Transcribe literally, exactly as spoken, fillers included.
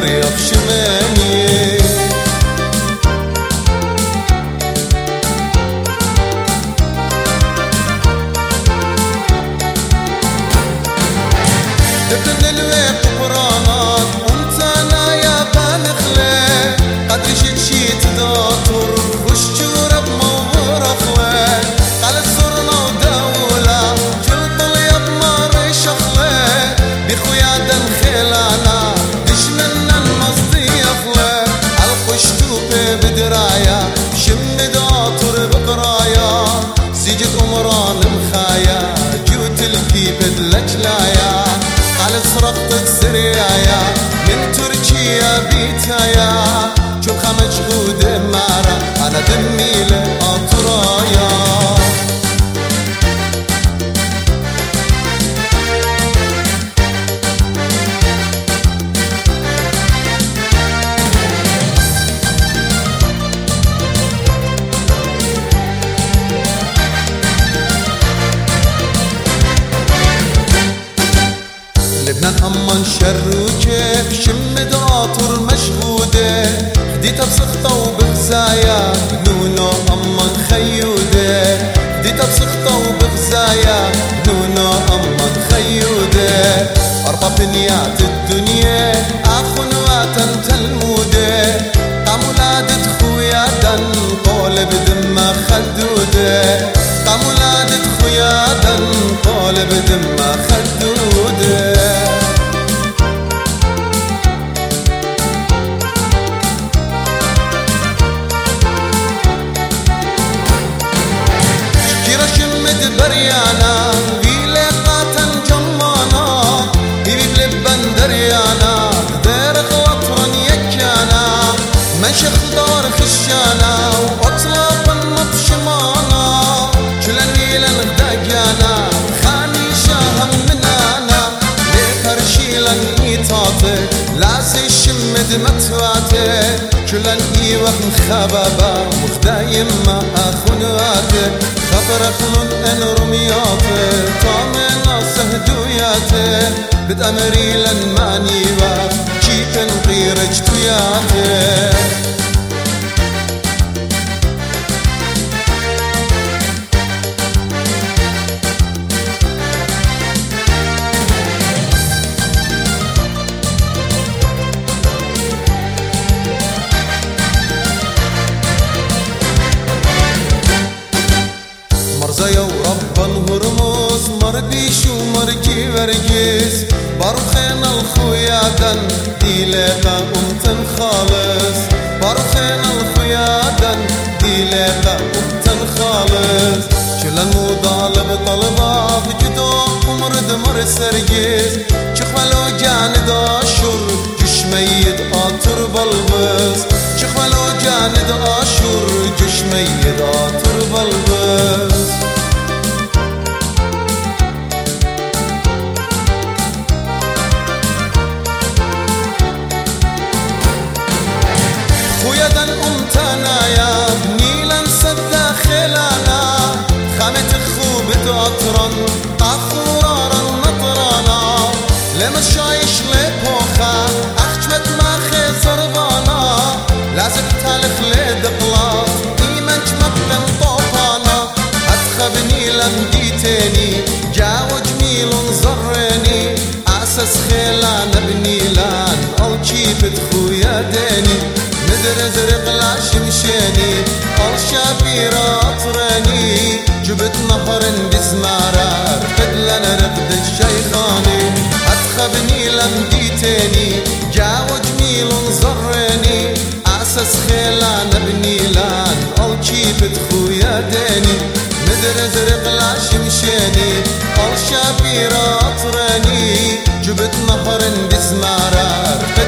مريض شماني ابن الويق برانات وانت انا يا بالخلي قد شيت شيت داطر وشجورة بمور اخوي قال صرنا ودولة جلط اليد مار شخلي بخويا دم خيلانا دش منا المصديف لي القشتوبة بدرايا شم داطر بقرايا زيجت امران مخايا جوت الكي بدلجلايا على سرقت سريايا من تركيا بيتايا شوخة مجهودة مارا أنا دمي لأطرايا لبنان أمان شر وكيف شم داطر مشهودة خديتها بسخطة وبغزايا نونو أمان خيودة خديتها بسخطة وبغزايا نونو أمان خيودة أربع بنيات الدنيا أخنوات تلمودة قام ولادة خويا دن قول بدمه خدودة قام ولادة خويا دن قول بدمه خدودة بريانا بيلقات جمانا بيبي بلبن دريانا دير غلطرا يكانا مشخ دار خشانا واطلاق النبشمانا شلني لنغدقانا خاني شاهم منانا ليكرشي لن يطاطي لاسي شمد متواتي شلن ايوه مخبابا مخدايم ما اخنواتي خبر خلون ان رمياتي طامنا سهدوياتي بتأمري لن ماني واف شيكن غيرج توياتي مرزايا وربا هرموز مربيش ومرجي ورجيز باروخين الخويا دن ديليقا امتن خالص باروخين الخويا دن ديليقا امتن خالص شلن مضالب طلبا بجدو ومرد مر سرجيز شخملو جان داشر جش ميد آتر بلبس شخملو جان داشر جش ميد آتر بلبس خويا دن امتنا يا بني لنسد داخلانا خامت خوب داتران طافورارا نطرانا لما شايش لبوخا اخجمت ما خيزربانا لازم تالخ لدقلات ايمانج مقلم طوفانا اتخبني لمديتيني جاو جميل زريني اساس خيلان ابني لان الجي بدخويا ديني مدر زرق لا شمشيني الشابير اطراني جبت نهر بزمارة رقد لنا رقد الشيخاني اتخبني لمديتيني جاو جميل زريني اساس خيلان ابني لان الجي بدخويا ديني مدر زرق لا شمشيني الشابير اطراني جبت نهر بزمارة